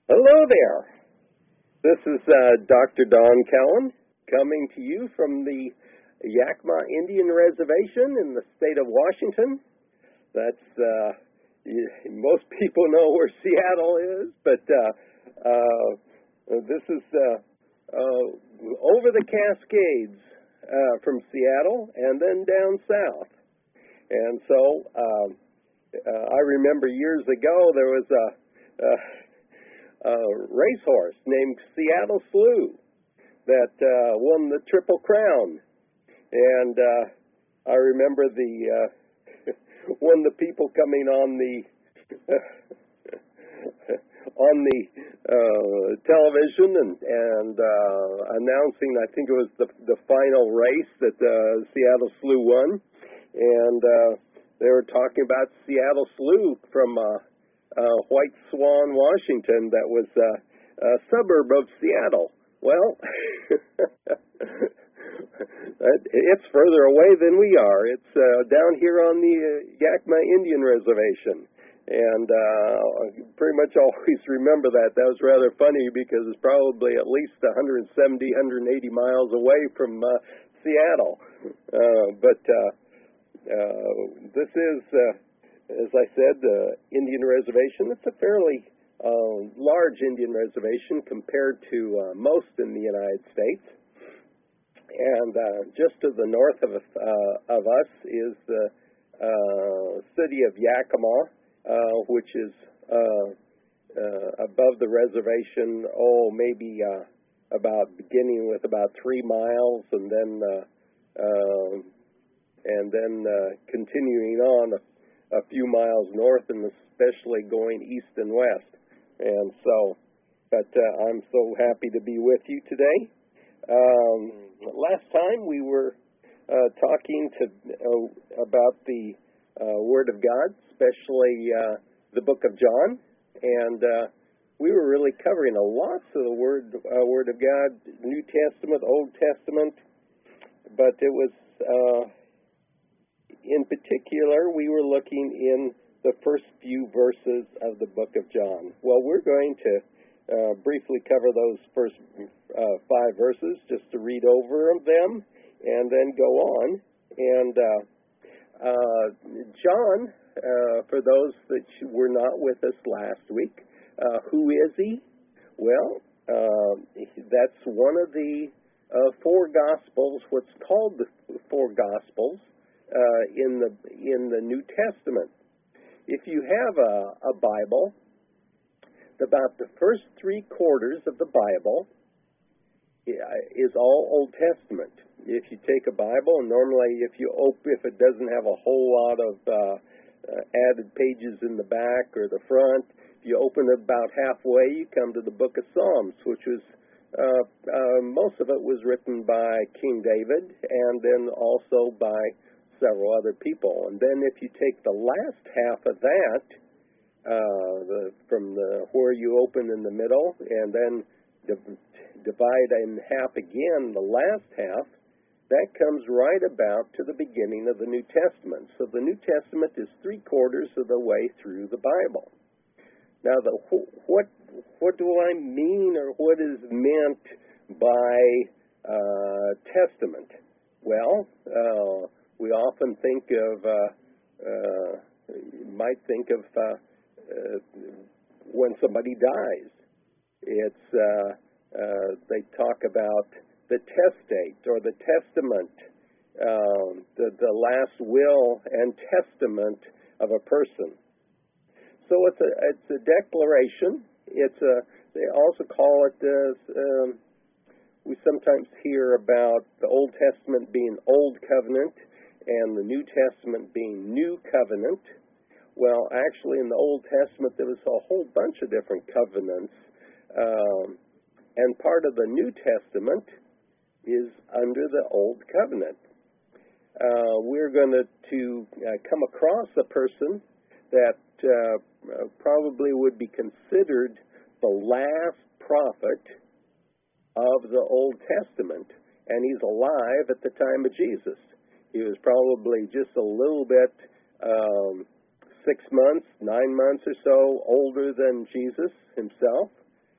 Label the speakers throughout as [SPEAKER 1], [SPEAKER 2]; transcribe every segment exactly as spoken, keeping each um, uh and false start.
[SPEAKER 1] Hello there. This is uh, Doctor Don Cowan coming to you from the Yakima Indian Reservation in the state of Washington. That's uh, you, most people know where Seattle is, but uh, uh, this is uh, uh, over the Cascades uh, from Seattle and then down south. And so uh, uh, I remember years ago there was a uh, Uh, racehorse named Seattle Slew that uh, won the Triple Crown, and uh, I remember the uh, one of the people coming on the on the uh, television and and uh, announcing, I think it was the the final race that uh, Seattle Slew won, and uh, they were talking about Seattle Slew from Uh, Uh, White Swan, Washington, that was uh, a suburb of Seattle. Well, it's further away than we are. It's uh, down here on the uh, Yakima Indian Reservation. And uh, pretty much always remember that. That was rather funny because it's probably at least one hundred seventy, one hundred eighty miles away from uh, Seattle. Uh, but uh, uh, this is... Uh, As I said, the uh, Indian Reservation, it's a fairly uh, large Indian reservation compared to uh, most in the United States. And uh, just to the north of, uh, of us is the uh, city of Yakima, uh, which is uh, uh, above the reservation, oh, maybe uh, about beginning with about three miles and then, uh, uh, and then uh, continuing on a few miles north, and especially going east and west. And so, but uh, I'm so happy to be with you today. Um, last time we were uh, talking to uh, about the uh, Word of God, especially uh, the Book of John, and uh, we were really covering a lot of the Word uh, Word of God, New Testament, Old Testament, but it was. Uh, In particular, we were looking in the first few verses of the book of John. Well, we're going to uh, briefly cover those first uh, five verses just to read over them and then go on. And uh, uh, John, uh, for those that were not with us last week, uh, who is he? Well, uh, that's one of the uh, four Gospels, what's called the four Gospels. Uh, in the in the New Testament. If you have a, a Bible, about the first three quarters of the Bible is all Old Testament. If you take a Bible, and normally if you open, if it doesn't have a whole lot of uh, uh, added pages in the back or the front, if you open it about halfway, you come to the Book of Psalms, which was uh, uh, most of it was written by King David, and then also by several other people. And then if you take the last half of that, uh, the, from the where you open in the middle, and then div- divide in half again, the last half, that comes right about to the beginning of the New Testament. So the New Testament is three quarters of the way through the Bible. Now, the what what do I mean, or what is meant by uh, testament? Well, uh, we often think of, uh, uh, you might think of uh, uh, when somebody dies. It's, uh, uh, they talk about the testate or the testament, um, the, the last will and testament of a person. So it's a, it's a declaration. It's a, they also call it this, um, we sometimes hear about the Old Testament being Old Covenant, and the New Testament being New Covenant. Well, actually, in the Old Testament, there was a whole bunch of different covenants, um, and part of the New Testament is under the Old Covenant. Uh, we're going to, to uh, come across a person that uh, probably would be considered the last prophet of the Old Testament, and he's alive at the time of Jesus. He was probably just a little bit, um, six months, nine months or so older than Jesus himself.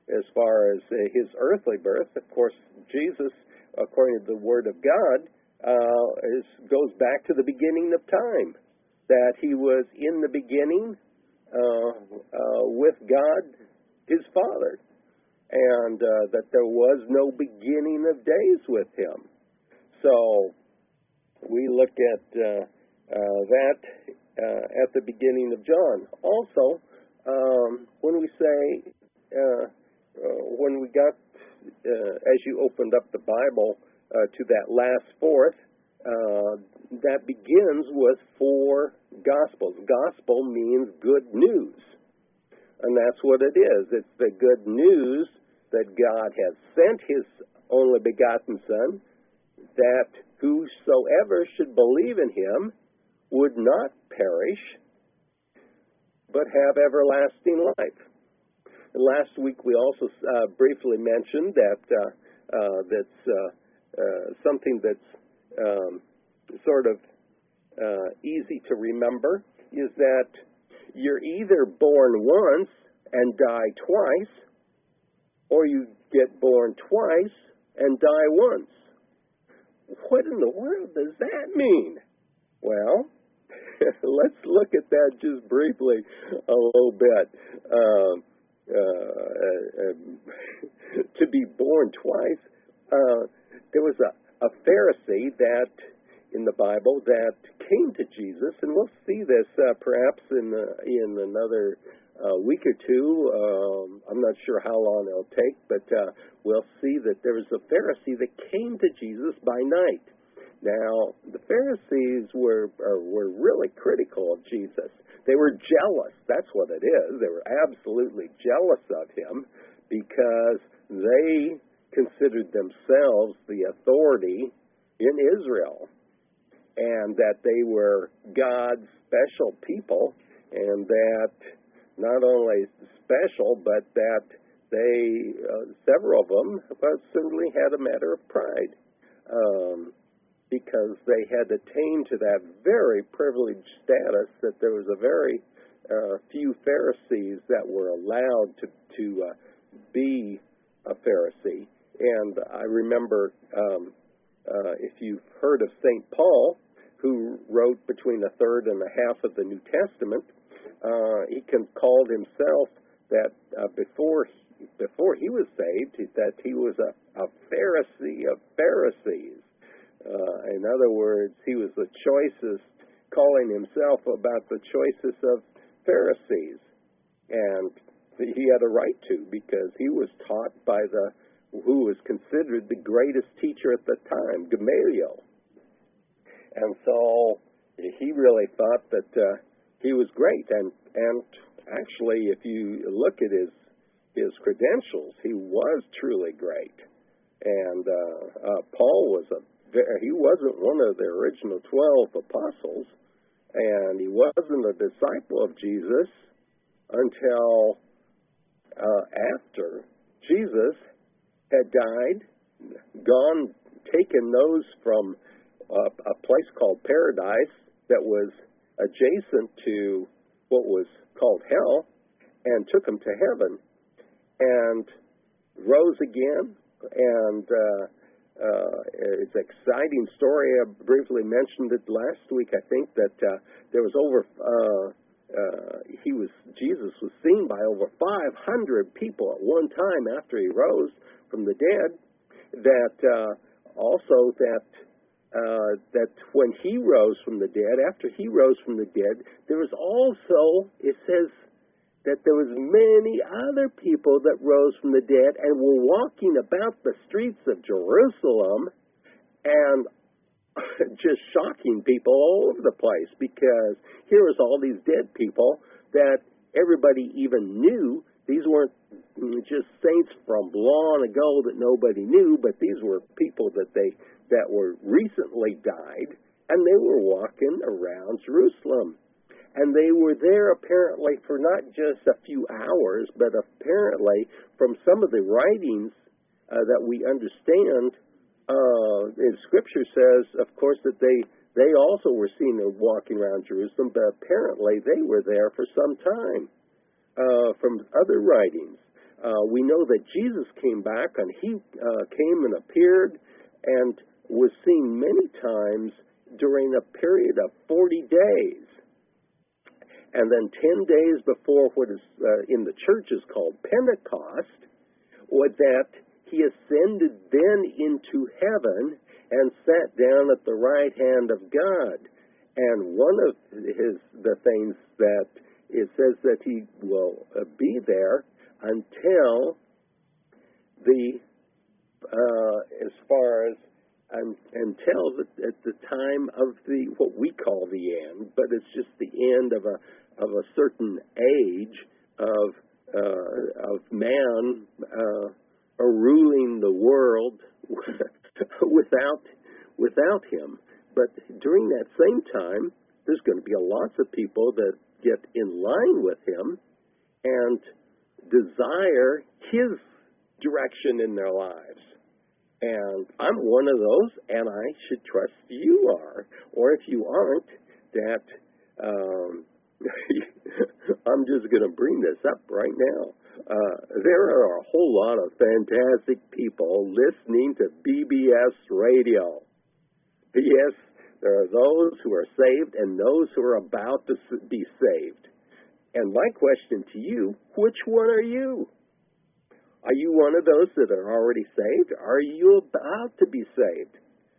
[SPEAKER 1] as far as uh, his earthly birth. Of course, Jesus, according to the Word of God, uh, is, goes back to the beginning of time, that he was in the beginning uh, uh, with God, his Father, and uh, that there was no beginning of days with him. So we look at uh, uh, that uh, at the beginning of John. Also, um, when we say, uh, uh, when we got, uh, as you opened up the Bible uh, to that last fourth, uh, that begins with four Gospels. Gospel means good news, and that's what it is. It's the good news that God has sent his only begotten Son, that whosoever should believe in him would not perish, but have everlasting life. And last week we also uh, briefly mentioned that uh, uh, that's uh, uh, something that's um, sort of uh, easy to remember, is that you're either born once and die twice, or you get born twice and die once. What in the world does that mean? Well, let's look at that just briefly a little bit. Uh, uh, uh, to be born twice, uh, there was a, a Pharisee that in the Bible that came to Jesus, and we'll see this uh, perhaps in uh, in another uh, week or two. Um, I'm not sure how long it'll take, but uh, we'll see that there was a Pharisee that came to Jesus by night. Now, the Pharisees were uh, were really critical of Jesus. They were jealous. That's what it is. They were absolutely jealous of him because they considered themselves the authority in Israel, and that they were God's special people, and that not only special, but that they, uh, several of them, uh, certainly had a matter of pride, um, because they had attained to that very privileged status that there was a very uh, few Pharisees that were allowed to, to uh, be a Pharisee. And I remember, um, uh, if you've heard of Saint Paul, who wrote between a third and a half of the New Testament, uh, he can, called himself that uh, before he, before he was saved, that he was a, a Pharisee of Pharisees. Uh, in other words, he was the choicest, calling himself about the choicest of Pharisees. And he had a right to, because he was taught by the who was considered the greatest teacher at the time, Gamaliel. And so he really thought that uh, he was great. And and actually, if you look at his his credentials, he was truly great. And uh, uh, Paul was a he wasn't one of the original twelve apostles, and he wasn't a disciple of Jesus until uh, after Jesus had died, gone, taken those from uh, a place called Paradise that was adjacent to what was called hell, and took them to heaven, and rose again. And uh, uh, it's an exciting story. I briefly mentioned it last week. I think that uh, there was over uh, uh, he was Jesus was seen by over five hundred people at one time after he rose from the dead. That uh, also that uh, that when he rose from the dead, after he rose from the dead, there was also, it says, that there was many other people that rose from the dead and were walking about the streets of Jerusalem and just shocking people all over the place, because here was all these dead people that everybody even knew. These weren't just saints from long ago that nobody knew, but these were people that they that were recently died, and they were walking around Jerusalem. And they were there apparently for not just a few hours, but apparently from some of the writings uh, that we understand, uh, in Scripture says, of course, that they, they also were seen walking around Jerusalem, but apparently they were there for some time uh, from other writings. Uh, we know that Jesus came back, and he uh, came and appeared and was seen many times during a period of forty days. And then ten days before what is uh, in the church is called Pentecost, was that he ascended then into heaven and sat down at the right hand of God. And one of his the things that it says that he will uh, be there until the, uh, as far as, um, until the, at the time of the, what we call the end, but it's just the end of a, of a certain age of, uh, of man, uh, ruling the world without, without him. But during that same time, there's going to be lots of people that get in line with him and desire his direction in their lives. And I'm one of those, and I should trust you are. Or if you aren't, that um, I'm just going to bring this up right now. Uh, there are a whole lot of fantastic people listening to B B S radio. Yes, there are those who are saved and those who are about to be saved. And my question to you, which one are you? Are you one of those that are already saved? Are you about to be saved?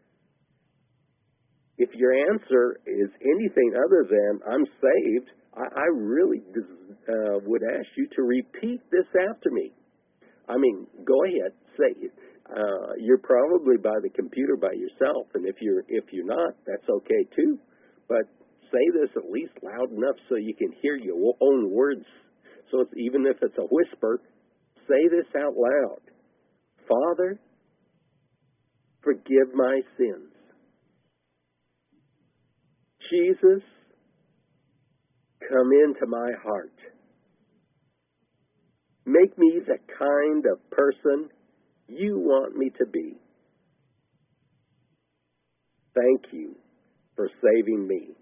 [SPEAKER 1] If your answer is anything other than I'm saved, I, I really uh, would ask you to repeat this after me. I mean, go ahead, say it. Uh, you're probably by the computer by yourself, and if you're if you're not, that's okay too. But say this at least loud enough so you can hear your own words. So it's, even if it's a whisper, say this out loud. Father, forgive my sins. Jesus, come into my heart. Make me the kind of person you want me to be. Thank you for saving me.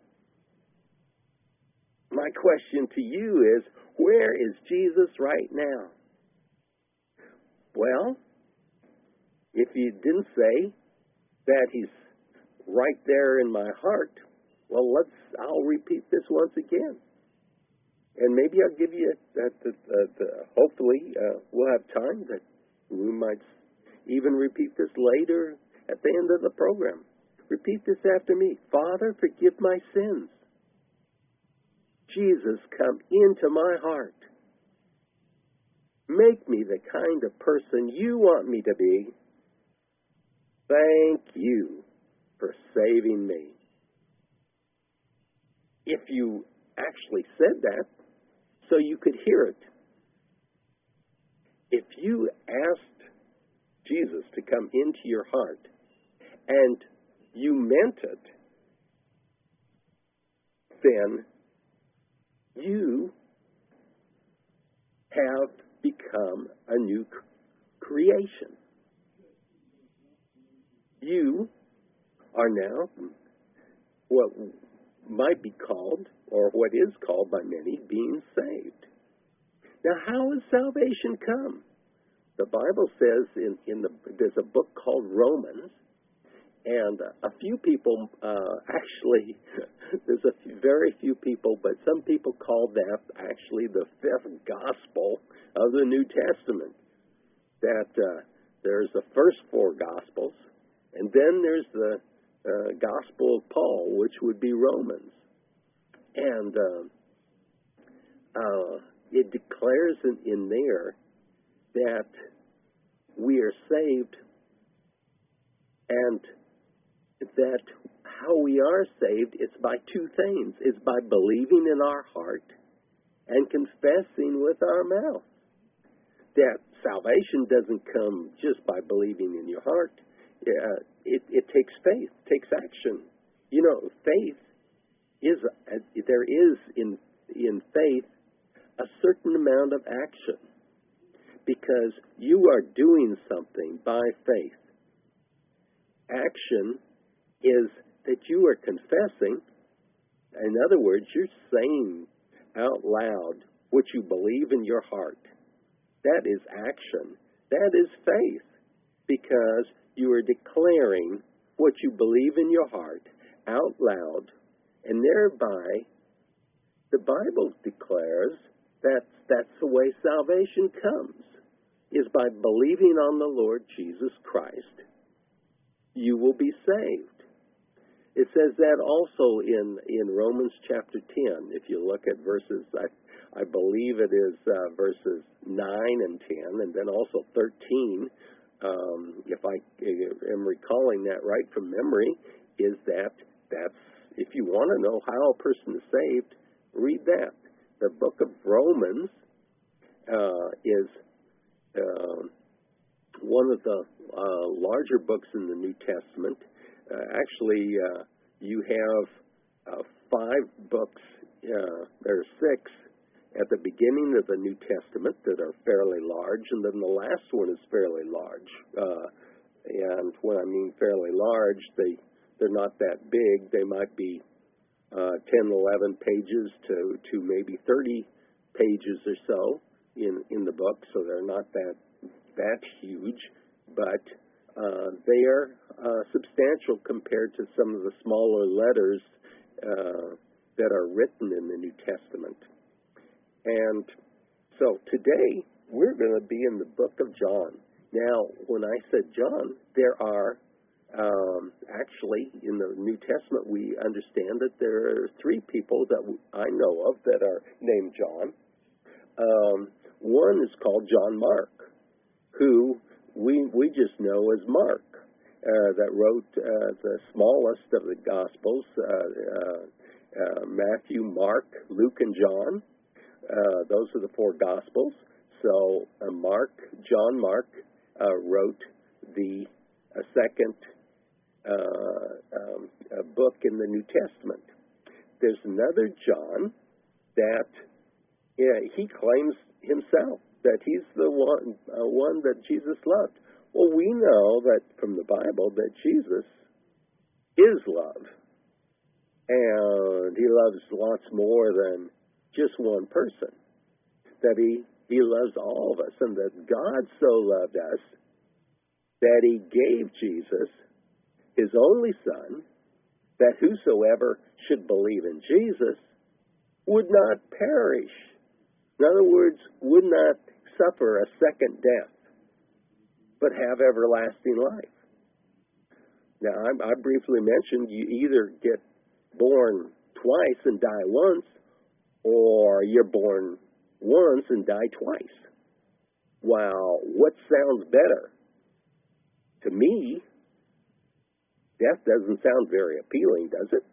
[SPEAKER 1] My question to you is, where is Jesus right now? Well, if you didn't say that he's right there in my heart, well, let's, I'll repeat this once again. And maybe I'll give you, that. Uh, uh, uh, hopefully, uh, we'll have time that we might even repeat this later at the end of the program. Repeat this after me. Father, forgive my sins. Jesus, come into my heart. Make me the kind of person you want me to be. Thank you for saving me. If you actually said that, so you could hear it. If you asked Jesus to come into your heart and you meant it, then you have become a new creation. You are now what might be called, or what is called by many, being saved. Now, how has salvation come? The Bible says in, in the, there's a book called Romans, and a few people, uh, actually, there's a few, very few people, but some people call that actually the fifth gospel of the New Testament. That uh, there's the first four gospels, and then there's the uh, gospel of Paul, which would be Romans. And uh, uh, it declares in, in there that we are saved, and that how we are saved, it's by two things. It's by believing in our heart and confessing with our mouth. That salvation doesn't come just by believing in your heart. Uh, it, it takes faith, takes action. You know, faith is, uh, there is in, in faith a certain amount of action, because you are doing something by faith. Action is that you are confessing. In other words, you're saying out loud what you believe in your heart. That is action. That is faith, because you are declaring what you believe in your heart out loud, and thereby the Bible declares that that's the way salvation comes, is by believing on the Lord Jesus Christ. You will be saved. It says that also in, in Romans chapter ten. If you look at verses, I, I believe it is uh, verses nine and ten, and then also thirteen, um, if I am recalling that right from memory, is that that's, if you want to know how a person is saved, read that. The book of Romans uh, is uh, one of the uh, larger books in the New Testament. Uh, actually, uh, you have uh, five books, uh, there are six at the beginning of the New Testament that are fairly large, and then the last one is fairly large. Uh, and when I mean fairly large, they, they're not that big. They might be uh, ten, eleven pages to, to maybe thirty pages or so in, in the book, so they're not that, that huge, but uh, they are uh, substantial compared to some of the smaller letters uh, that are written in the New Testament. And so today, we're going to be in the book of John. Now, when I said John, there are um, actually, in the New Testament, we understand that there are three people that I know of that are named John. Um, one is called John Mark, who we we just know as Mark, uh, that wrote uh, the smallest of the Gospels, uh, uh, uh, Matthew, Mark, Luke, and John. Uh, those are the four Gospels. So uh, Mark, John Mark, uh, wrote the uh, second uh, um, uh, book in the New Testament. There's another John that yeah, he claims himself that he's the one uh, one that Jesus loved. Well, we know that from the Bible that Jesus is love, and he loves lots more than just one person, that he, he loves all of us, and that God so loved us that he gave Jesus, his only Son, that whosoever should believe in Jesus would not perish. In other words, would not suffer a second death, but have everlasting life. Now, I, I briefly mentioned you either get born twice and die once, or you're born once and die twice. Well, what sounds better? To me, death doesn't sound very appealing, does it?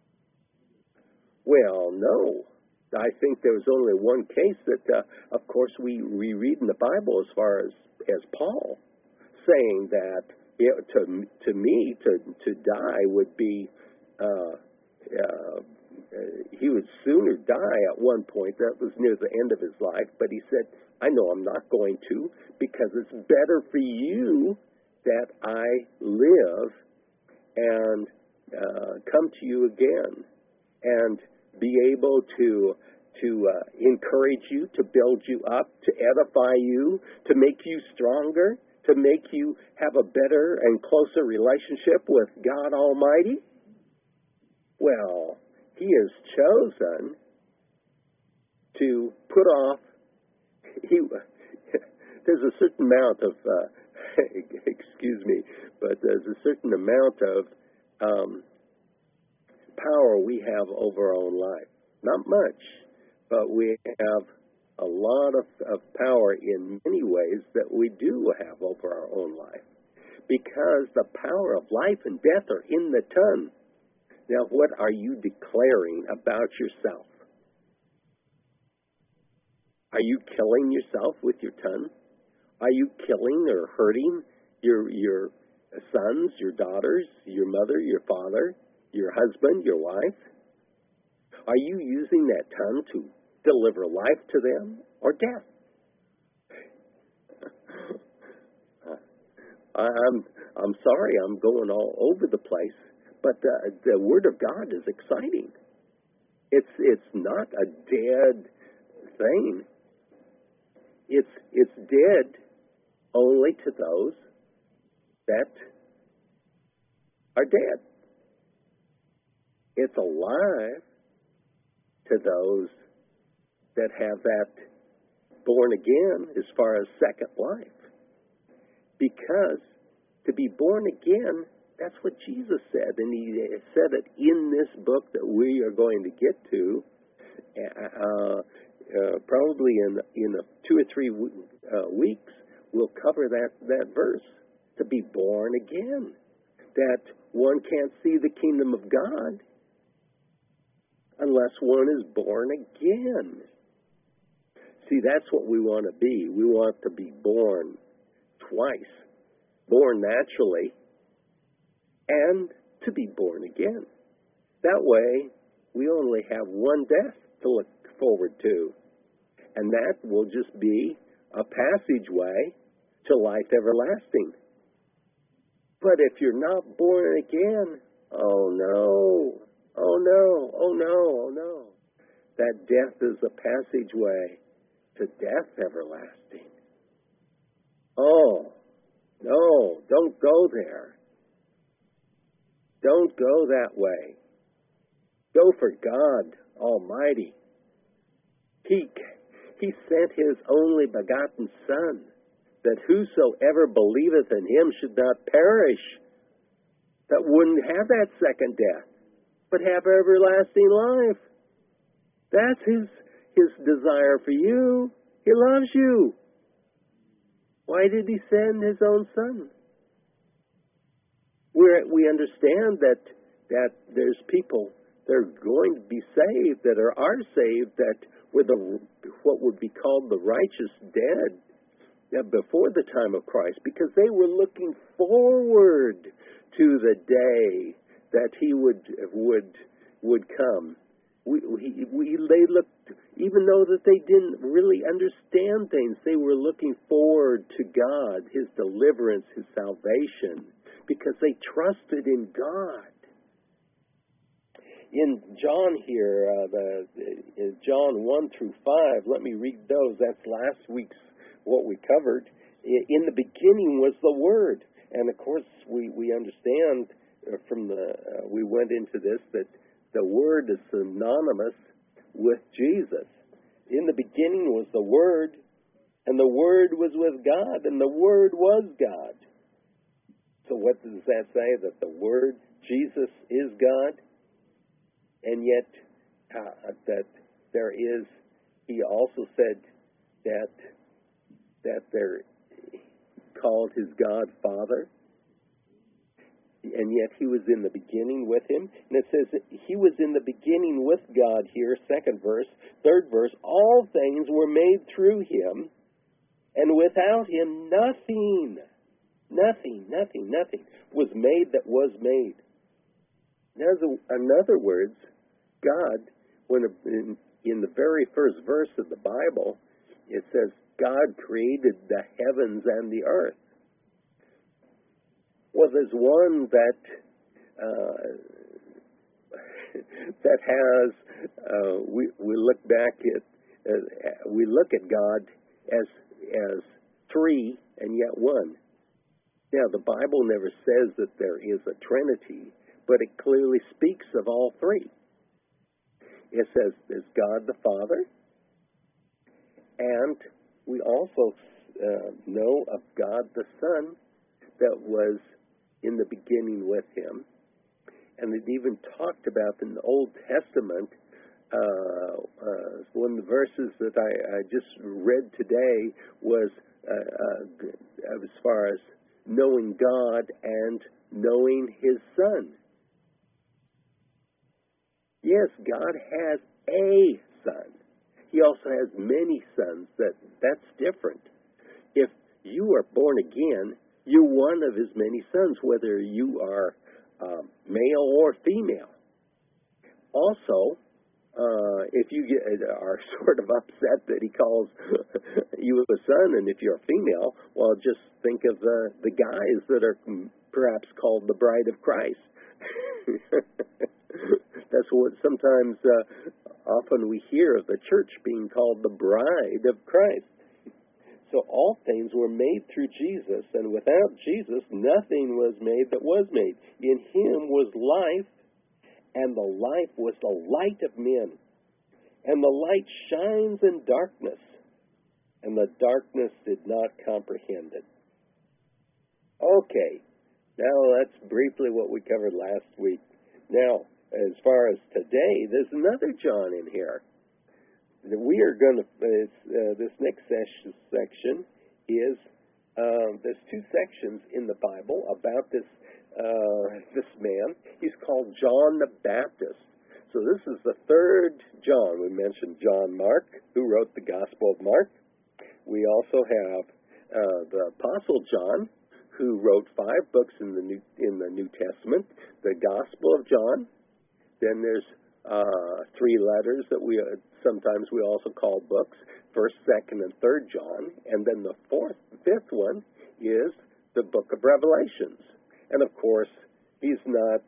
[SPEAKER 1] Well, no. I think there's only one case that, uh, of course, we, we read in the Bible as far as, as Paul, saying that it, to, to me, to, to die would be, uh, uh, he would sooner die at one point. That was near the end of his life, but he said, I know I'm not going to, because it's better for you that I live and uh, come to you again and be able to to uh, encourage you, to build you up, to edify you, to make you stronger, to make you have a better and closer relationship with God Almighty. Well, he has chosen to put off, he, there's a certain amount of, uh, excuse me, but there's a certain amount of um, power we have over our own life. Not much, but we have a lot of, of power in many ways that we do have over our own life, because the power of life and death are in the tongue. Now, what are you declaring about yourself? Are you killing yourself with your tongue? Are you killing or hurting your your sons, your daughters, your mother, your father, your husband, your wife? Are you using that tongue to deliver life to them or death? I'm I'm sorry, I'm going all over the place, but the, the Word of God is exciting. It's it's not a dead thing. It's, it's dead only to those that are dead. It's alive to those that have that born again as far as second life. Because to be born again, that's what Jesus said, and he said it in this book that we are going to get to, uh, uh, probably in in a two or three uh, weeks. We'll cover that, that verse, to be born again, that one can't see the kingdom of God unless one is born again. See, that's what we want to be. We want to be born twice, born naturally, and to be born again. That way, we only have one death to look forward to, and that will just be a passageway to life everlasting. But if you're not born again, oh no, oh no, oh no, oh no. That death is a passageway to death everlasting. Oh, no, don't go there. Don't go that way. Go for God Almighty. He, he sent His only begotten Son, that whosoever believeth in Him should not perish, that wouldn't have that second death, but have everlasting life. That's His, His desire for you. He loves you. Why did He send His own Son? We're, we understand that, that there's people that are going to be saved, that are, are saved, that were the, what would be called the righteous dead, before the time of Christ, because they were looking forward to the day that He would would would come. We, we, we they looked, even though that they didn't really understand things, they were looking forward to God, His deliverance, His salvation, because they trusted in God. In John here, uh, the in John one through five, let me read those. That's last week's what we covered. In the beginning was the Word. And of course, we, we understand from the, uh, we went into this, that the Word is synonymous with Jesus. In the beginning was the Word, and the Word was with God, and the Word was God. So what does that say? That the Word, Jesus, is God? And yet, uh, that there is, He also said that that they're called His God Father, and yet He was in the beginning with Him. And it says that He was in the beginning with God here, second verse. Third verse, all things were made through Him, and without Him nothing, nothing, nothing, nothing was made that was made. Now, in other words, God, when in, in the very first verse of the Bible, it says, God created the heavens and the earth. Well, there's one that uh, that has. Uh, we we look back at uh, we look at God as as three and yet one. Now, the Bible never says that there is a Trinity, but it clearly speaks of all three. It says there's God the Father, and we also uh, know of God the Son that was in the beginning with Him. And it even talked about in the Old Testament, uh, uh, one of the verses that I, I just read today was uh, uh, as far as knowing God and knowing His Son. Yes, God has a Son. He also has many sons. That that's different. If you are born again, you're one of His many sons, whether you are um, male or female. Also, uh, if you get, are sort of upset that He calls you a son, and if you're a female, well, just think of the, the guys that are perhaps called the bride of Christ. That's what sometimes, uh, often we hear of the church being called the bride of Christ. So all things were made through Jesus, and without Jesus nothing was made that was made. In him was life, and the life was the light of men. And the light shines in darkness, and the darkness did not comprehend it. Okay, now that's briefly what we covered last week. Now, as far as today, there's another John in here. We are going to, uh, this next ses- section is, um, there's two sections in the Bible about this, uh, this man. He's called John the Baptist. So this is the third John. We mentioned John Mark, who wrote the Gospel of Mark. We also have uh, the Apostle John, who wrote five books in the New, in the New Testament, the Gospel of John. Then there's uh, three letters that we uh, sometimes we also call books, First, Second, and Third John. And then the fourth, fifth one is the Book of Revelations. And of course, he's not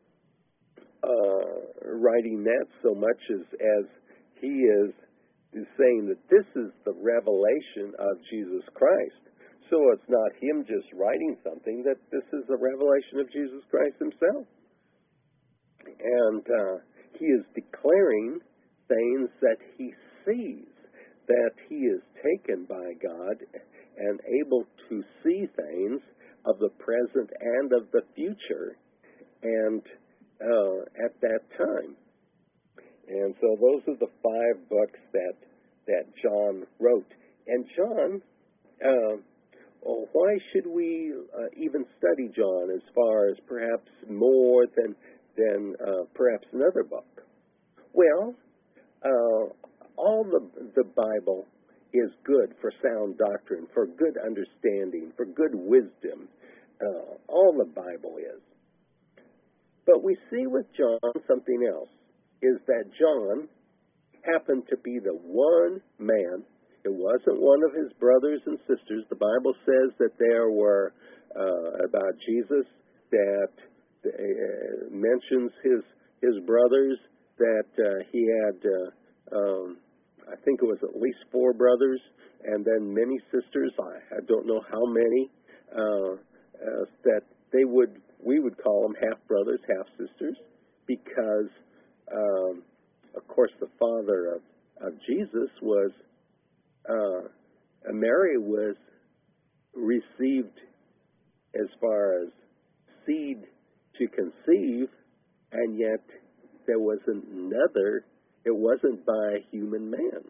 [SPEAKER 1] uh, writing that so much as as he is is saying that this is the revelation of Jesus Christ. So it's not him just writing something, that this is the revelation of Jesus Christ himself. And uh, he is declaring things that he sees, that he is taken by God and able to see things of the present and of the future, and uh, at that time. And so those are the five books that that John wrote. And John, uh, well, why should we uh, even study John as far as perhaps more than than uh, perhaps another book? Well, uh, all the the Bible is good for sound doctrine, for good understanding, for good wisdom. Uh, all the Bible is. But we see with John something else, is that John happened to be the one man. It wasn't one of his brothers and sisters. The Bible says that there were, uh, about Jesus, that uh, mentions his his brothers, that uh, he had, uh, um, I think it was at least four brothers, and then many sisters. I, I don't know how many, uh, uh, that they would, we would call them half brothers, half sisters, because, um, of course, the father of, of Jesus was, uh, Mary was received as far as seed to conceive, and yet there was another, it wasn't by a human man.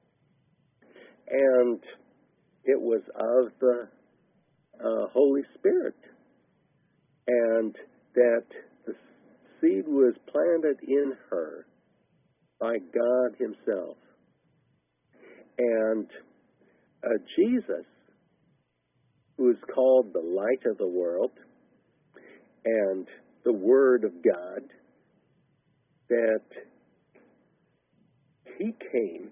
[SPEAKER 1] And it was of the uh, Holy Spirit. And that the seed was planted in her by God himself. And uh, Jesus, who is called the light of the world, and the Word of God, that he came,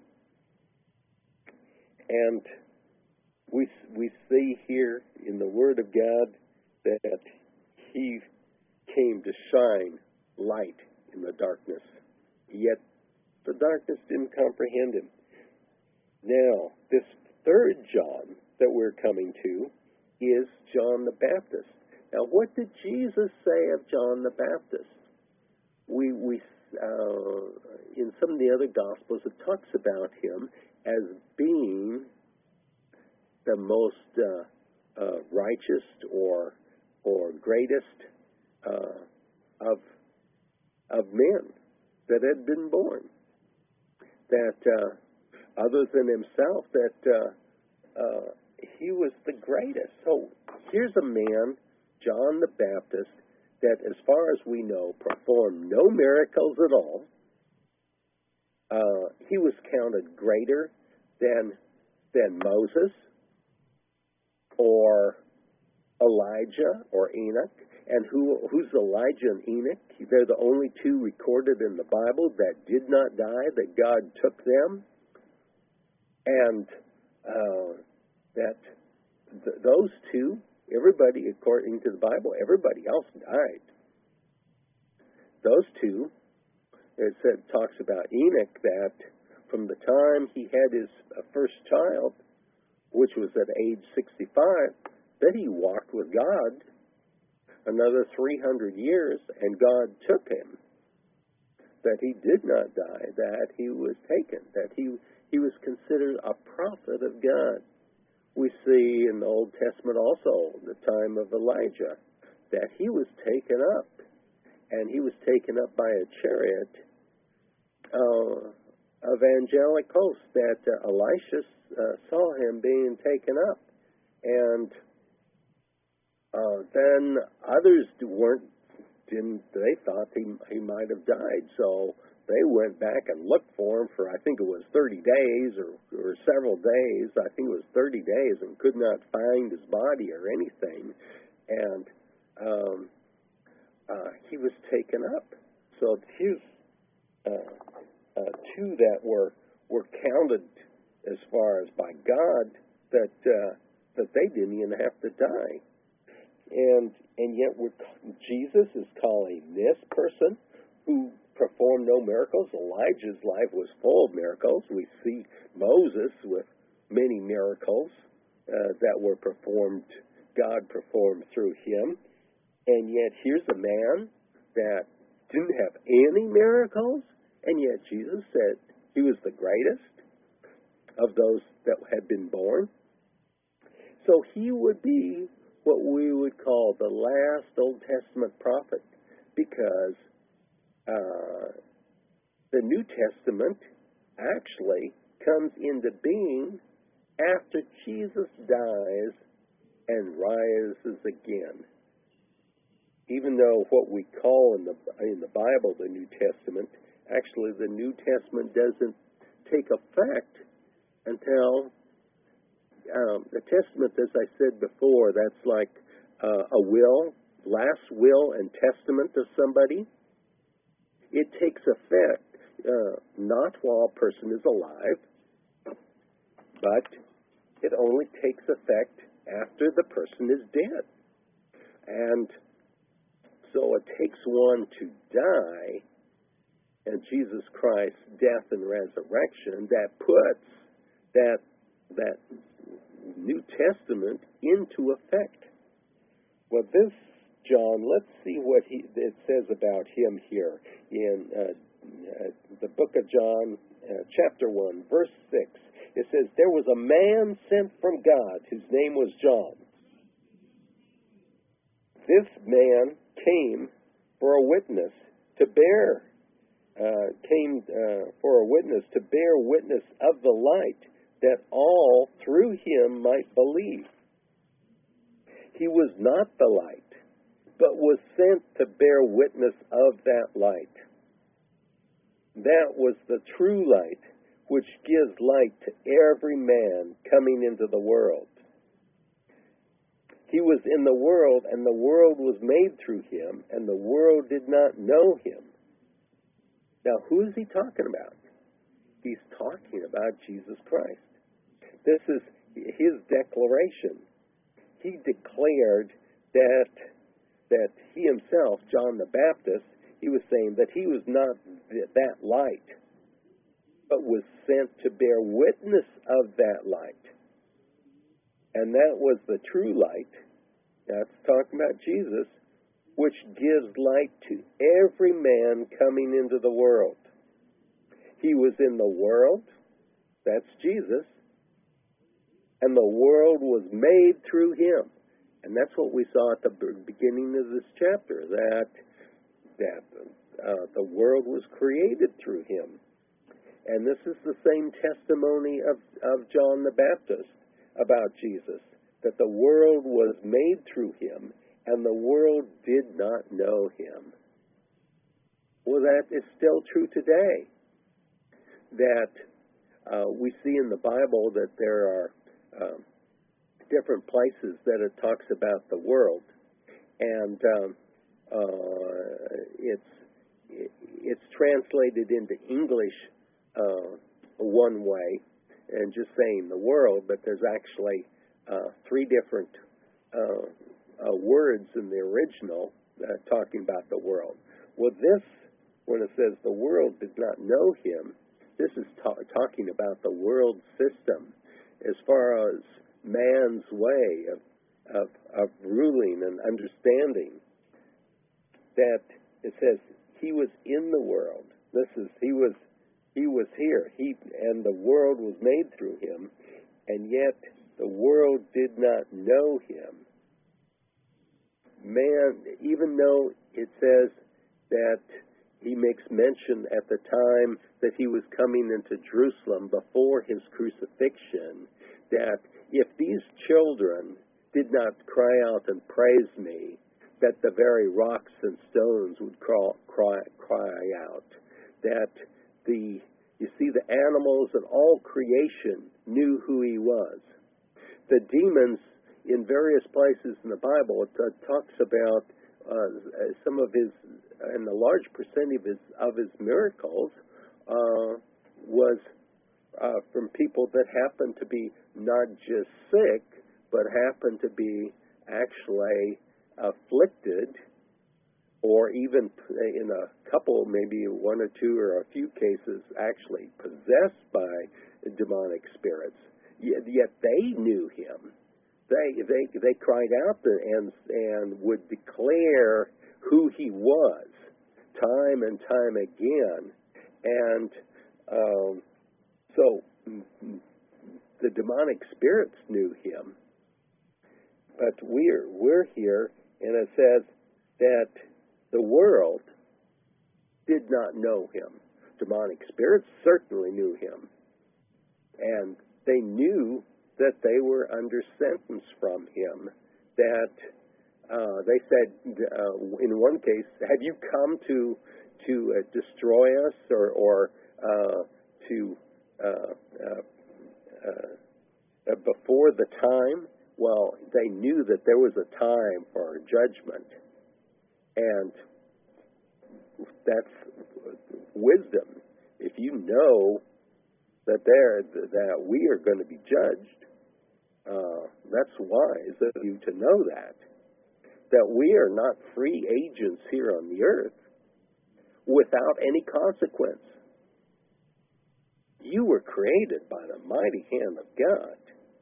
[SPEAKER 1] and we we see here in the Word of God that he came to shine light in the darkness, yet the darkness didn't comprehend him. Now, this third John that we're coming to is John the Baptist. Now, what did Jesus say of John the Baptist? We, we uh, in some of the other Gospels, it talks about him as being the most uh, uh, righteous or or greatest uh, of of men that had been born. That uh, other than himself, that uh, uh, he was the greatest. So here's a man, John the Baptist, that, as far as we know, performed no miracles at all. Uh, he was counted greater than than Moses or Elijah or Enoch. And who who's Elijah and Enoch? They're the only two recorded in the Bible that did not die, that God took them. And uh, that th- those two, everybody, according to the Bible, everybody else died. Those two, it said, talks about Enoch, that from the time he had his uh, first child which was at age sixty-five, that he walked with God another three hundred years, and God took him, that he did not die, that he was taken, that he, he was considered a prophet of God. We see in the Old Testament also, the time of Elijah, that he was taken up, and he was taken up by a chariot uh, of angelic hosts, that uh, Elisha uh, saw him being taken up. And uh, then others weren't, didn't, they thought he, he might have died, so they went back and looked for him for, I think it was thirty days or, or several days. I think it was thirty days, and could not find his body or anything. And um, uh, he was taken up. So his uh, uh, two that were were counted as far as by God, that uh, that they didn't even have to die. And and yet we're, Jesus is calling this person who performed no miracles. Elijah's life was full of miracles. We see Moses with many miracles uh, that were performed, God performed through him. And yet here's a man that didn't have any miracles, and yet Jesus said he was the greatest of those that had been born. So he would be what we would call the last Old Testament prophet, because uh, the New Testament actually comes into being after Jesus dies and rises again. Even though what we call in the in the Bible the New Testament, actually the New Testament doesn't take effect until um, the Testament, as I said before, that's like uh, a will, last will and testament of somebody. It takes effect uh, not while a person is alive, but it only takes effect after the person is dead. And so it takes one to die, and Jesus Christ's death and resurrection that puts that that New Testament into effect. Well, this John, let's see what he it says about him here in uh, uh, the book of John, uh, chapter one, verse six. It says, "There was a man sent from God whose name was John. This man came for a witness to bear, uh, came uh, for a witness to bear witness of the light, that all through him might believe. He was not the light, but was sent to bear witness of that light. That was the true light, which gives light to every man coming into the world. He was in the world, and the world was made through him, and the world did not know him." Now, who is he talking about? He's talking about Jesus Christ. This is his declaration. He declared that that he himself, John the Baptist, he was saying that he was not that light, but was sent to bear witness of that light. And that was the true light. That's talking about Jesus, which gives light to every man coming into the world. He was in the world, that's Jesus, and the world was made through him. And that's what we saw at the beginning of this chapter, that that uh, the world was created through him. And this is the same testimony of, of John the Baptist about Jesus, that the world was made through him, and the world did not know him. Well, that is still true today. That uh, we see in the Bible that there are um, different places that it talks about the world, and um, uh, it's it's translated into English uh, one way, and just saying the world, but there's actually uh, three different uh, uh, words in the original uh, talking about the world. Well, this, when it says the world did not know him, this is ta- talking about the world system as far as man's way of, of, of ruling and understanding. That it says he was in the world. This is, he was, he was here. He, and the world was made through him, and yet the world did not know him. Man, even though it says that he makes mention at the time that he was coming into Jerusalem before his crucifixion, that if these children did not cry out and praise me, that the very rocks and stones would cry, cry, cry out. That the, you see, the animals and all creation knew who he was. The demons in various places in the Bible, it uh, talks about uh, some of his, and a large percentage of his, of his miracles uh, was uh, from people that happened to be not just sick, but happened to be actually afflicted, or even in a couple, maybe one or two or a few cases, actually possessed by demonic spirits. Yet, yet they knew him. They they they cried out and and would declare who he was, time and time again, and um, so the demonic spirits knew him. But we're we're here, and it says that the world did not know him. Demonic spirits certainly knew him, and they knew that they were under sentence from him. That uh, they said uh, in one case, "Have you come to to uh, destroy us, or or uh, to uh, uh, uh, before the time?" Well, they knew that there was a time for judgment, and that's wisdom. If you know that there that we are going to be judged, uh, that's wise of you to know that. That we are not free agents here on the earth without any consequence. You were created by the mighty hand of God.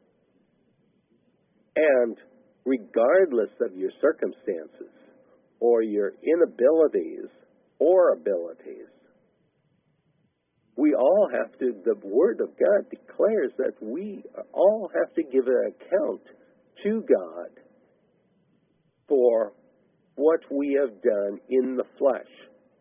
[SPEAKER 1] And regardless of your circumstances or your inabilities or abilities, we all have to, the Word of God declares that we all have to give an account to God for what we have done in the flesh.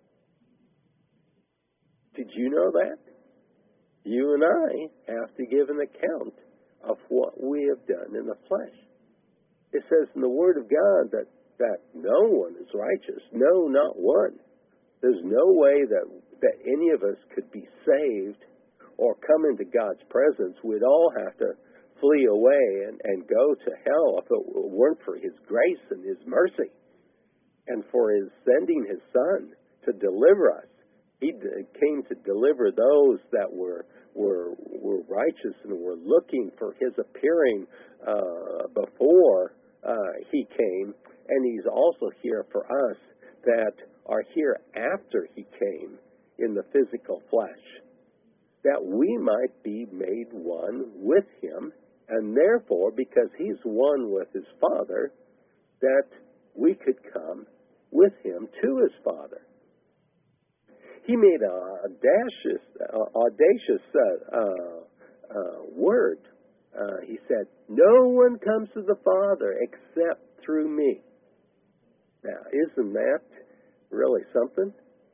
[SPEAKER 1] Did you know that? You and I have to give an account of what we have done in the flesh. It says in the Word of God that, that no one is righteous. No, not one. There's no way that, that any of us could be saved or come into God's presence. We'd all have to flee away and, and go to hell if it weren't for His grace and His mercy and for His sending His Son to deliver us. He came to deliver those that were were were righteous and were looking for His appearing uh, before uh, He came, and He's also here for us that are here after He came in the physical flesh, that we might be made one with Him, and therefore, because He's one with His Father, that we could come with Him to His Father. He made an audacious, uh, audacious uh, uh, uh, word. Uh, he said, "No one comes to the Father except through me." Now, isn't that really something?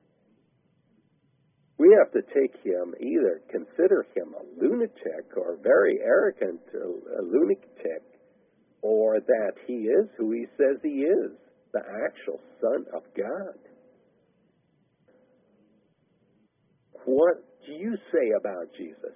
[SPEAKER 1] We have to take him, either consider him a lunatic or very arrogant uh, a lunatic, or that he is who he says he is, the actual Son of God. What do you say about Jesus?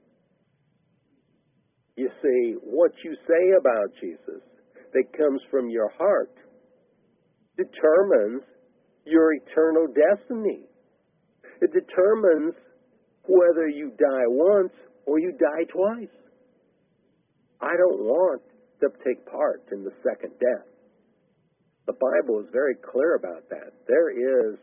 [SPEAKER 1] You see, what you say about Jesus that comes from your heart determines your eternal destiny. It determines whether you die once or you die twice. I don't want to take part in the second death. The Bible is very clear about that. There is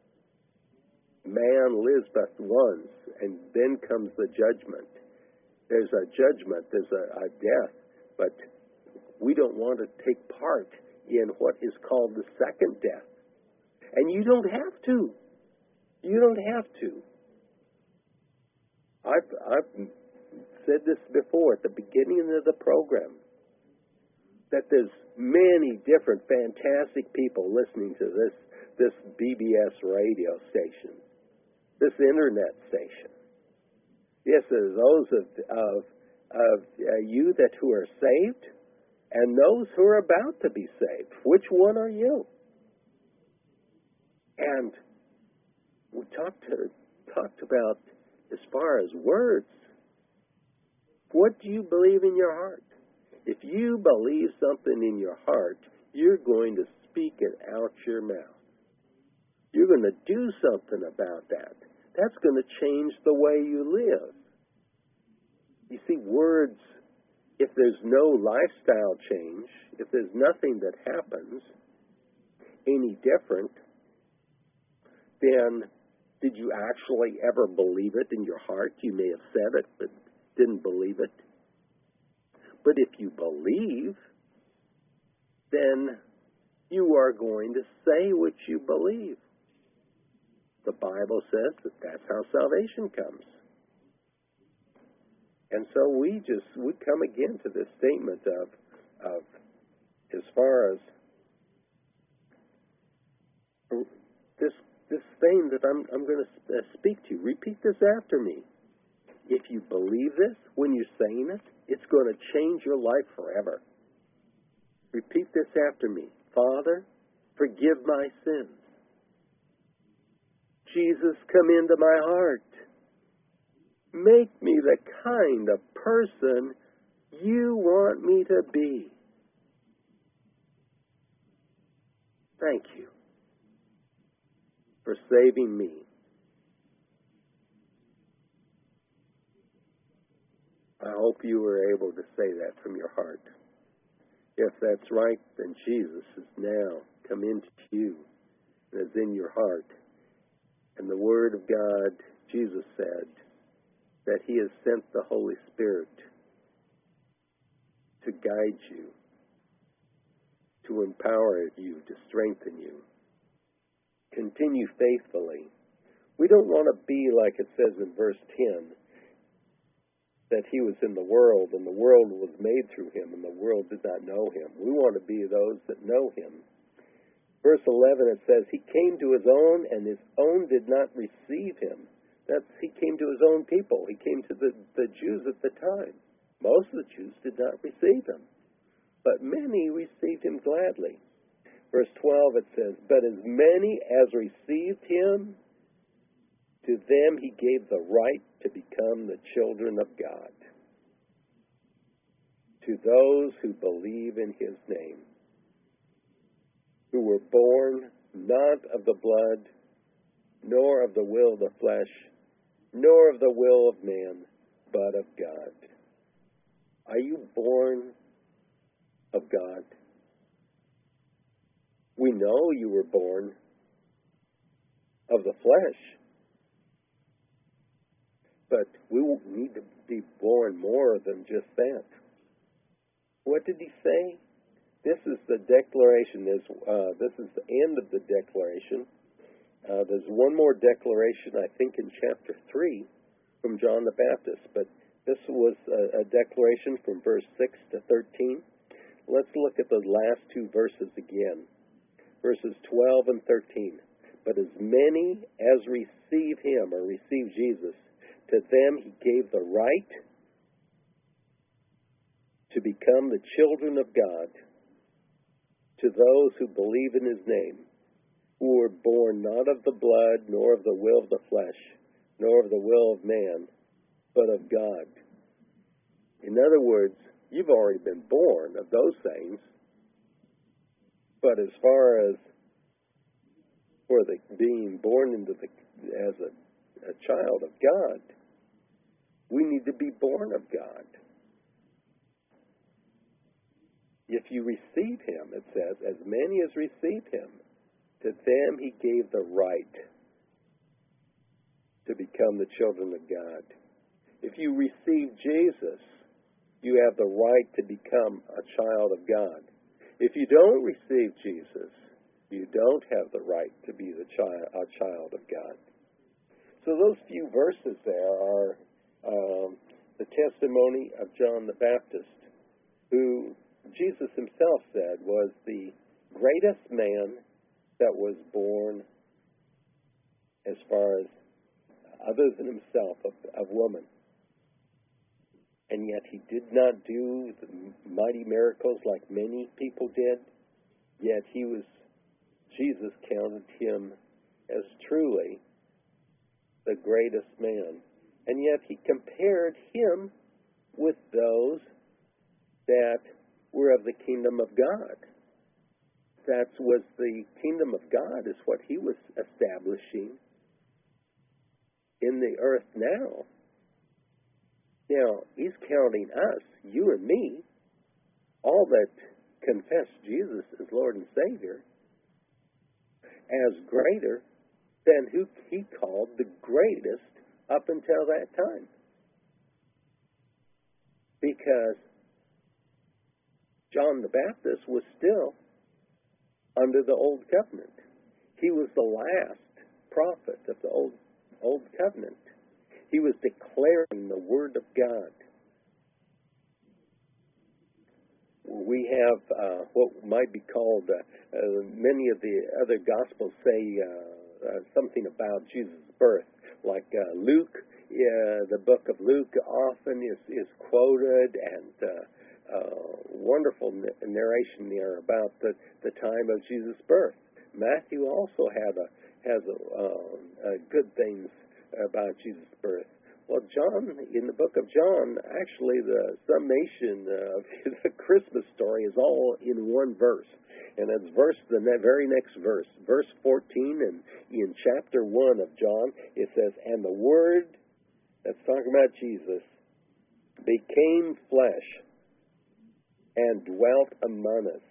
[SPEAKER 1] man lives but once, and then comes the judgment. There's a judgment, there's a, a death, But we don't want to take part in what is called the second death. And you don't have to. You don't have to. I've, I've said this before at the beginning of the program, that there's many different fantastic people listening to this, this B B S radio station, this internet station. Yes, there's those of, of, of uh, you that who are saved and those who are about to be saved. Which one are you? And we talked, to, talked about, as far as words, what do you believe in your heart? If you believe something in your heart, you're going to speak it out your mouth. You're going to do something about that. That's going to change the way you live. You see, words, if there's no lifestyle change, if there's nothing that happens any different, then did you actually ever believe it in your heart? You may have said it, but didn't believe it. But if you believe, then you are going to say what you believe. The Bible says that that's how salvation comes. And so we just, we come again to this statement of, of as far as this, this thing that I'm, I'm going to speak to you. Repeat this after me. If you believe this, when you're saying it, it's going to change your life forever. Repeat this after me. Father, forgive my sins. Jesus, come into my heart. Make me the kind of person you want me to be. Thank you for saving me. I hope you were able to say that from your heart. If that's right, then Jesus has now come into you and is in your heart. And the Word of God, Jesus said, that He has sent the Holy Spirit to guide you, to empower you, to strengthen you. Continue faithfully. We don't want to be like it says in verse ten, that He was in the world, and the world was made through Him, and the world did not know Him. We want to be those that know Him. Verse eleven, it says, He came to His own, and His own did not receive Him. That's, He came to His own people. He came to the, the Jews at the time. Most of the Jews did not receive Him, but many received Him gladly. Verse twelve, it says, But as many as received Him, to them He gave the right to become the children of God, to those who believe in His name, who were born not of the blood, nor of the will of the flesh, nor of the will of man, but of God. Are you born of God? We know you were born of the flesh, but we need to be born more than just that. What did He say? This is the declaration. This, uh, this is the end of the declaration. Uh, there's one more declaration, I think, in chapter three from John the Baptist, but this was a, a declaration from verse six to thirteen. Let's look at the last two verses again, verses twelve and thirteen. But as many as receive Him, or receive Jesus, to them He gave the right to become the children of God, to those who believe in His name, who were born not of the blood, nor of the will of the flesh, nor of the will of man, but of God. In other words, you've already been born of those things, but as far as for the being born into the as a, a child of God, we need to be born of God. If you receive Him, it says, as many as receive Him, to them He gave the right to become the children of God. If you receive Jesus, you have the right to become a child of God. If you don't receive Jesus, you don't have the right to be the child, a child of God. So those few verses there are um, the testimony of John the Baptist, who Jesus himself said was the greatest man that was born, as far as other than himself, of, of woman. And yet he did not do the mighty miracles like many people did. Yet he was, Jesus counted him as truly the greatest man. And yet he compared him with those that were of the kingdom of God. That was the kingdom of God, is what he was establishing in the earth now. Now, he's counting us, you and me, all that confess Jesus as Lord and Savior, as greater than who he called the greatest up until that time. Because John the Baptist was still under the Old Covenant. He was the last prophet of the Old, Old Covenant. He was declaring the Word of God. We have uh, what might be called, uh, uh, many of the other Gospels say uh, uh, something about Jesus' birth. Like uh, Luke, uh, the book of Luke often is, is quoted, and uh, uh, wonderful narration there about the, the time of Jesus' birth. Matthew also had a, has a, uh, a good things about Jesus' birth. Well, John, in the book of John, actually the summation of the Christmas story is all in one verse. And it's verse, the very next verse, verse fourteen, and in chapter one of John, it says, "And the Word," that's talking about Jesus, "became flesh and dwelt among us."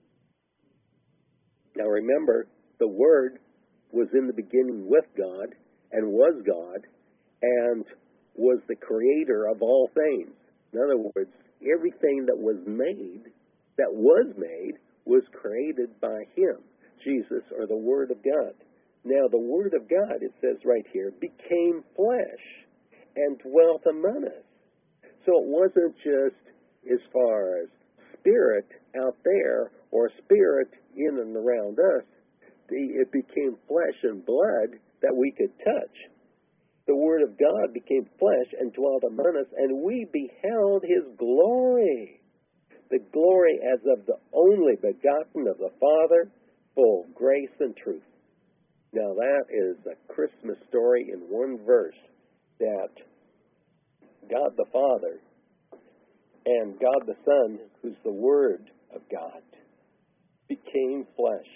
[SPEAKER 1] Now remember, the Word was in the beginning with God, and was God, and was the creator of all things. In other words, everything that was made, that was made, was created by him, Jesus, or the Word of God. Now, the Word of God, it says right here, became flesh and dwelt among us. So it wasn't just as far as spirit out there or spirit in and around us. It became flesh and blood that we could touch. The Word of God became flesh and dwelt among us, and we beheld his glory. The glory as of the only begotten of the Father, full of grace and truth. Now that is a Christmas story in one verse, that God the Father and God the Son, who's the Word of God, became flesh.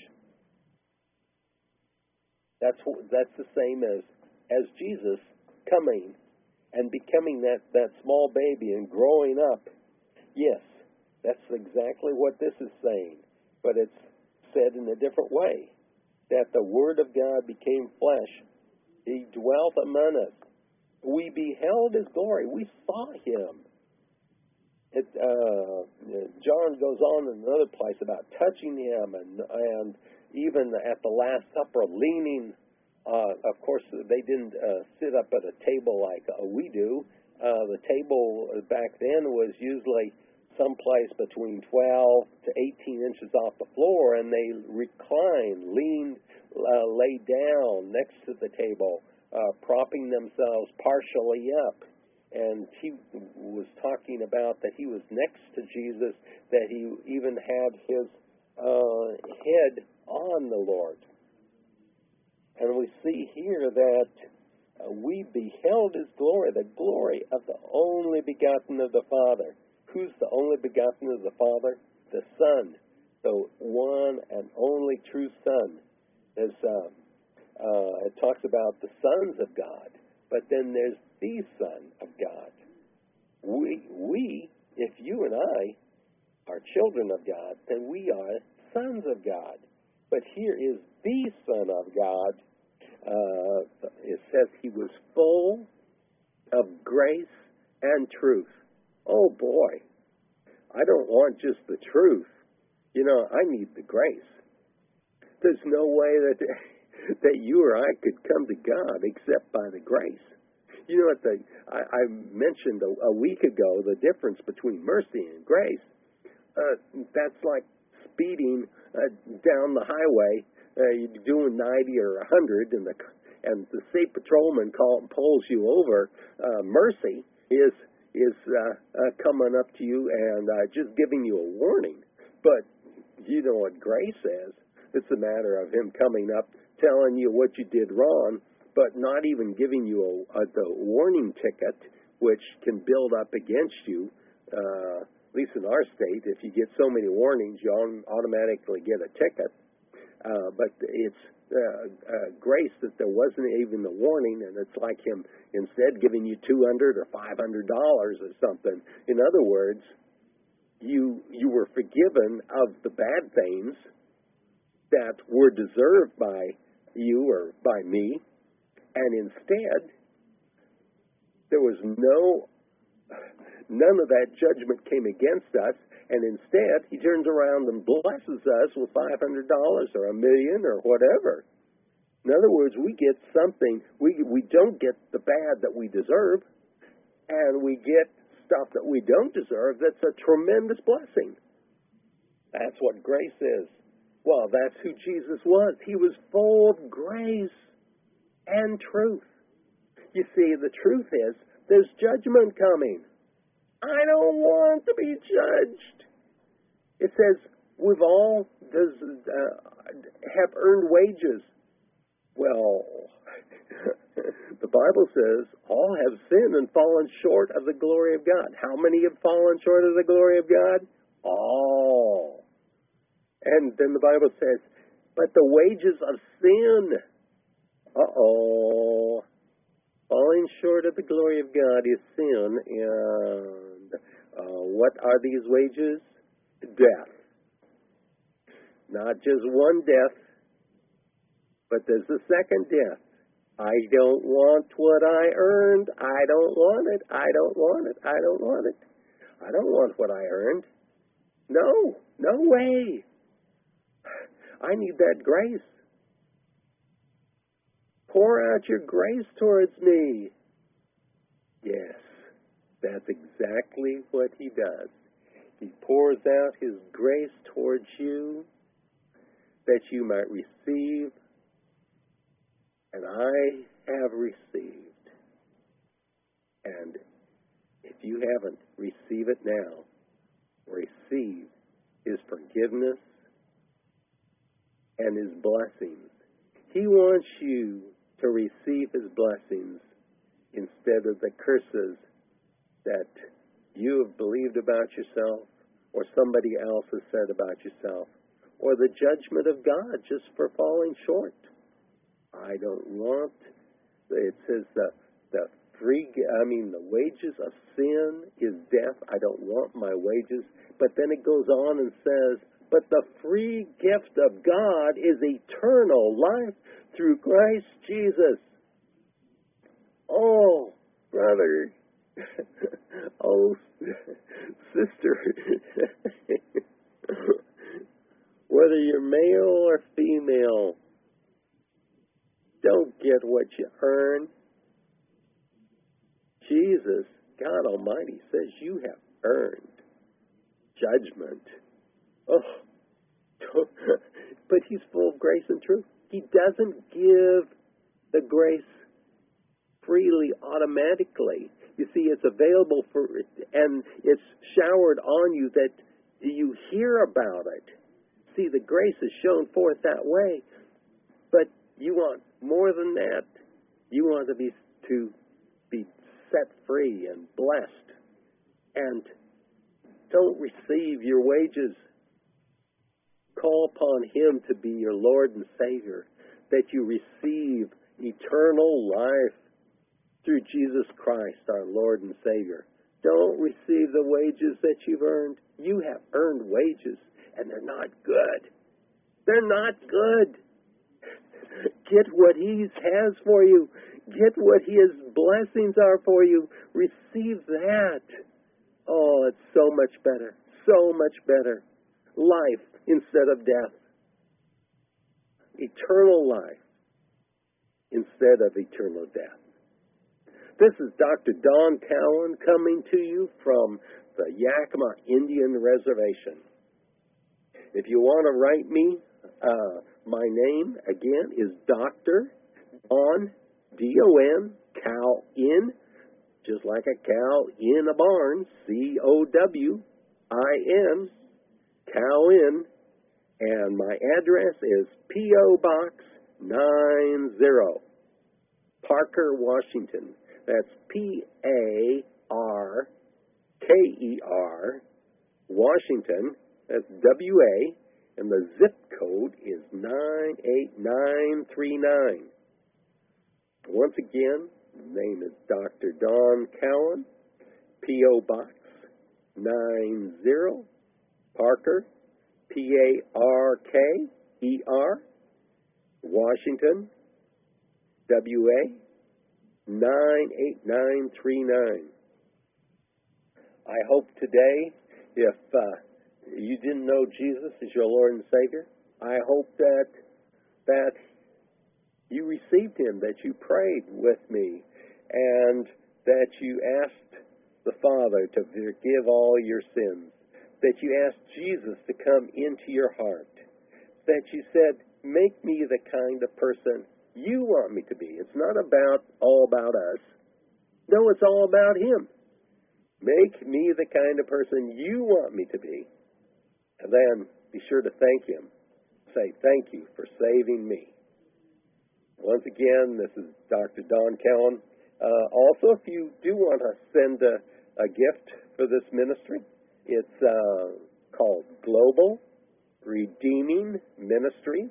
[SPEAKER 1] That's that's the same as as Jesus coming and becoming that, that small baby and growing up. Yes, that's exactly what this is saying, but it's said in a different way, that the Word of God became flesh. He dwelt among us. We beheld his glory. We saw him. It, uh, John goes on in another place about touching him, and, and even at the Last Supper, leaning. Uh, of course, they didn't uh, sit up at a table like uh, we do. Uh, the table back then was usually someplace between twelve to eighteen inches off the floor, and they reclined, leaned, uh, lay down next to the table, uh, propping themselves partially up. And he was talking about that he was next to Jesus, that he even had his uh, head on the Lord. And we see here that uh, we beheld his glory, the glory of the only begotten of the Father. Who's the only begotten of the Father? The Son, the one and only true Son. There's, uh, uh, it talks about the sons of God, but then there's the Son of God. We, we, if you and I are children of God, then we are sons of God. But here is the Son of God. Uh, it says he was full of grace and truth. oh boy, I don't want just the truth. You know, I need the grace. There's no way that that you or I could come to God except by the grace. You know what the I, I mentioned a, a week ago, the difference between mercy and grace. Uh, that's like speeding uh, down the highway, uh, you're doing ninety or a hundred, and the and the state patrolman call, pulls you over. Uh, mercy is is uh, uh, coming up to you and uh, just giving you a warning. But you know what grace is? It's a matter of him coming up, telling you what you did wrong, but not even giving you a, a the warning ticket, which can build up against you. Uh, at least in our state, if you get so many warnings, you automatically get a ticket. Uh, but it's uh, uh, grace that there wasn't even the warning, and it's like him instead giving you two hundred or five hundred dollars or something. In other words, you you were forgiven of the bad things that were deserved by you or by me, and instead there was no none of that judgment came against us, and instead he turns around and blesses us with five hundred dollars or a million or whatever. In other words, we get something, we we don't get the bad that we deserve, and we get stuff that we don't deserve that's a tremendous blessing. That's what grace is. Well, that's who Jesus was. He was full of grace and truth. You see, the truth is, there's judgment coming. I don't want to be judged. It says, we've all does, uh, have earned wages. Well, the Bible says, all have sinned and fallen short of the glory of God. How many have fallen short of the glory of God? All. And then the Bible says, but the wages of sin, uh-oh, falling short of the glory of God is sin. And uh, what are these wages? Death. Not just one death, but there's the second death. I don't want what I earned. I don't want it. I don't want it. I don't want it. I don't want what I earned. No, no way. I need that grace. Pour out your grace towards me. Yes, that's exactly what he does. He pours out his grace towards you that you might receive, and I have received. And if you haven't, receive it now. Receive his forgiveness and his blessings. He wants you to receive his blessings instead of the curses that you have believed about yourself or somebody else has said about yourself, or the judgment of God just for falling short. I don't want, it says the, the free, I mean the wages of sin is death. I don't want my wages. But then it goes on and says, but the free gift of God is eternal life through Christ Jesus. Oh, brother. Oh, sister. Whether you're male or female, don't get what you earn. Jesus, God Almighty, says you have earned judgment. Oh, but he's full of grace and truth. He doesn't give the grace freely automatically. You see, it's available for, and it's showered on you that you hear about it. See, the grace is shown forth that way, but you want more than that. You want to be to be set free and blessed, and don't receive your wages. Call upon him to be your Lord and Savior, that you receive eternal life through Jesus Christ, our Lord and Savior. Don't receive the wages that you've earned. You have earned wages, and they're not good. They're not good. Get what he has for you. Get what his blessings are for you. Receive that. Oh, it's so much better, so much better. Life instead of death. Eternal life instead of eternal death. This is Doctor Don Cowan coming to you from the Yakima Indian Reservation. If you want to write me, uh, my name, again, is Doctor Don, D O N, cow in, just like a cow in a barn, C O W I N, cow in, and my address is P O Box nine zero, Parker, Washington. That's P A R K E R, Washington. That's W A, and the zip code is nine eight nine three nine. Once again, the name is Doctor Don Cowan, P O Box nine zero, Parker, P A R K E R, Washington, W A nine eight nine three nine. I hope today, if uh, you didn't know Jesus as your Lord and Savior, I hope that that you received Him, that you prayed with me, and that you asked the Father to forgive all your sins, that you asked Jesus to come into your heart, that you said, make me the kind of person you want me to be. It's not about all about us. No, it's all about Him. Make me the kind of person you want me to be. And then be sure to thank Him. Say, thank you for saving me. Once again, this is Doctor Don Cowan. Uh, also, if you do want to send a, a gift for this ministry, it's uh, called Global Redeeming Ministries.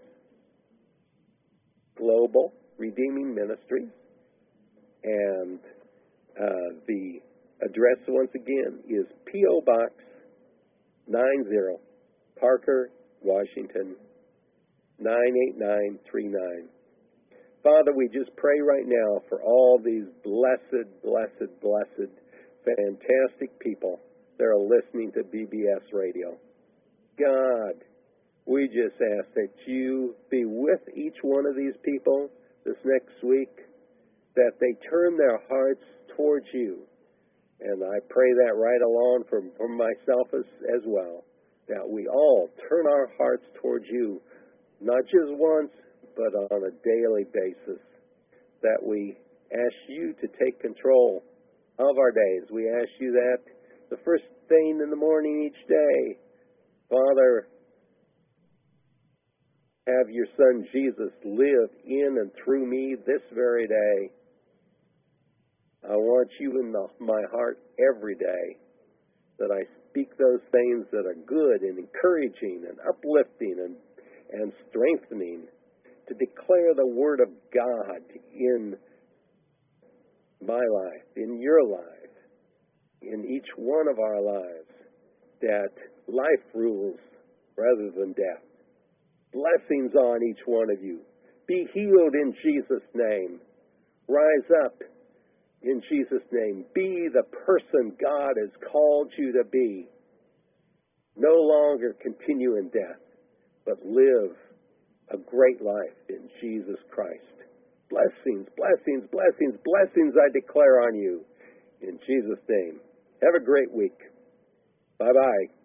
[SPEAKER 1] Global Redeeming Ministries. And uh, the address, once again, is P O Box nine zero, Parker, Washington, nine eight nine three nine. Father, we just pray right now for all these blessed, blessed, blessed, fantastic people that are listening to B B S Radio. God, we just ask that you be with each one of these people this next week, that they turn their hearts towards you. And I pray that right along for, for myself as, as well, that we all turn our hearts towards you, not just once, but on a daily basis, that we ask you to take control of our days. We ask you that the first thing in the morning each day, Father, have your Son Jesus live in and through me this very day. I want you in the, my heart every day, that I speak those things that are good and encouraging and uplifting and, and strengthening, to declare the Word of God in my life, in your life, in each one of our lives, that life rules rather than death. Blessings on each one of you. Be healed in Jesus' name. Rise up in Jesus' name. Be the person God has called you to be. No longer continue in death, but live a great life in Jesus Christ. Blessings, blessings, blessings, blessings I declare on you in Jesus' name. Have a great week. Bye-bye.